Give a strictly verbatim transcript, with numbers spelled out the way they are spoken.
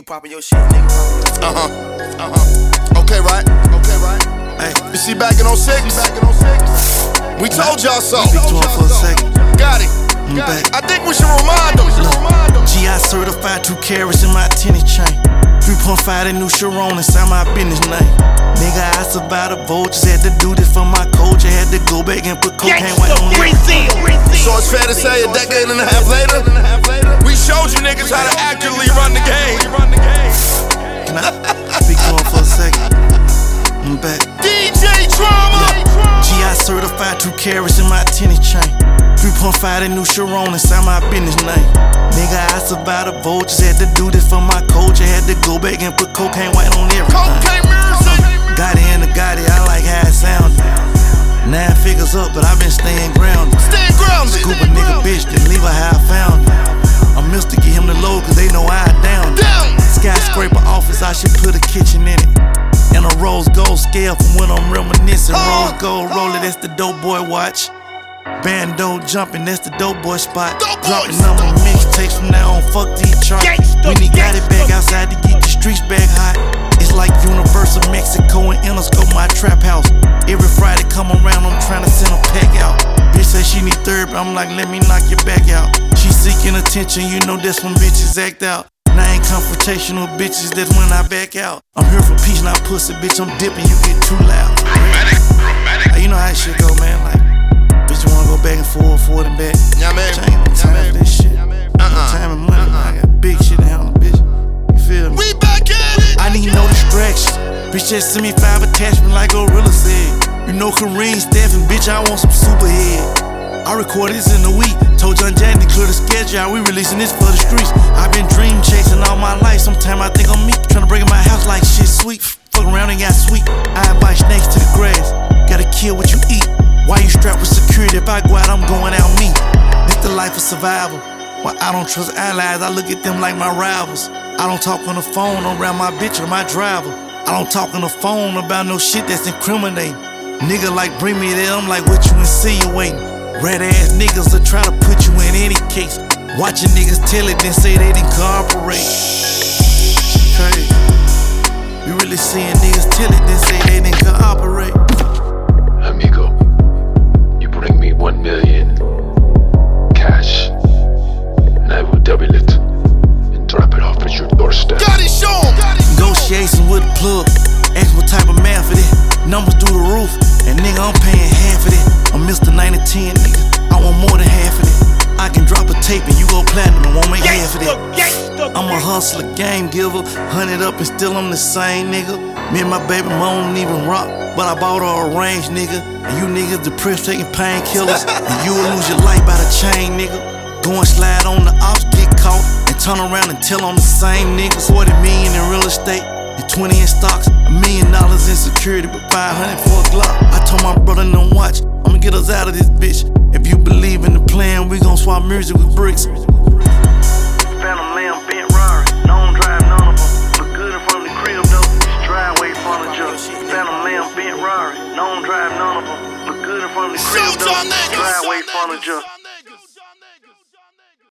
poppin' your shit, nigga. Uh huh. Uh huh. Okay, right. Okay, right. Hey, you see back in oh six? Back in oh six. We told y'all so. Speak to him for a second. Got it. I'm Got back. it. I think we should remind them. G I certified, two carats in my tennis chain. three point five, that new Chiron inside my business name. Nigga, I survived the vultures. Had to do this for my coach. I had to go back and put cocaine white on it. So it's fair to say a decade and a half later, we showed you niggas how to accurately run the game. Can I speak to him for a second? I'm back. D J Drama. G I certified, two carats in my tennis chain. three point five, that new Chiron inside my business name. Nigga, I survived the vultures. Had to do this for my coach. I had to go back and put cocaine white on everything. Cocaine music. Got it in the got it, I like how it sounded. Nine figures up, but I been staying grounded. Stay grounded. Scoop a nigga bitch, then leave her how I found it. I'm Mister Get him the load, cause they know I down. Down. Skyscraper office, I should put a kitchen in it. And a rose gold scale from when I'm reminiscing. Rose gold roller, that's the dope boy watch. Bando jumping, that's the dope boy spot. Dope Dropping boys. number mixtapes from now on, fuck these charts. When he got it back outside to get the streets back hot. It's like Universal Mexico and Interscope, my trap house. Every Friday come around, I'm trying to send a pack out. Bitch say she need therapy, I'm like, let me knock your back out. She seeking attention, you know that's when bitches act out. And I ain't confrontational bitches, that's when I back out. I'm here for peace, not pussy, bitch, I'm dipping, you get too loud. Romantic, romantic. Like, you know how this shit go, man, like, bitch, you wanna go back and forth, forward and back. Yeah, man. Bitch, I ain't no time Yeah, for this shit. Uh-uh. No time and money, man. I got big shit to handle, bitch. You feel me? We back at it. I need no distractions. Bitch, just send me five attachments like Gorilla said. You know Kareem, Stephen, bitch, I want some superhead. I recorded this in a week. Told John Jan to clear the schedule out. We releasing this for the streets. I've been dream chasing all my life. Sometimes I think I'm me. Tryna break in my house like shit sweet. Fuck around and got sweet. I invite snakes to the grass. Gotta kill what you eat. Why you strapped with security? If I go out, I'm going out me. This the life of survival. Well, I don't trust allies. I look at them like my rivals. I don't talk on the phone around my bitch or my driver. I don't talk on the phone about no shit that's incriminating. Nigga like bring me there, I'm like what you insinuating. Red ass niggas will try to put you in any case. Watching niggas tell it, then say they didn't cooperate. Crazy. You really seeing niggas tell it, then say they didn't cooperate. Amigo, you bring me one million cash, and I will double it and drop it off at your doorstep. Got it, show 'em. Negotiation with a plug. Ask what type of math it is. Numbers through the roof. And nigga, I'm paying half of it. I'm Mister ninety ten, nigga. I want more than half of it. I can drop a tape and you go platinum and won't make half of it. I'm a hustler, game giver. Hundred up and still I'm the same, nigga. Me and my baby mom don't even rock, but I bought her a range, nigga. And you niggas depressed taking painkillers. And you will lose your life by the chain, nigga. Go and slide on the ops, get caught, and turn around and tell on the same niggas. forty million in real estate, and twenty in stocks, a million dollars in security, but five hundred for a Glock. I told my brother, don't watch, I'ma get us out of this bitch. If you believe in the plan, we gon' swap music with bricks. Phantom Lamb, bent Rari, don't drive none of them, but good in front of the crib though, it's driveway furniture. Phantom Lamb, bent Rari, don't drive none of them, but good in front of the crib though, it's driveway furniture.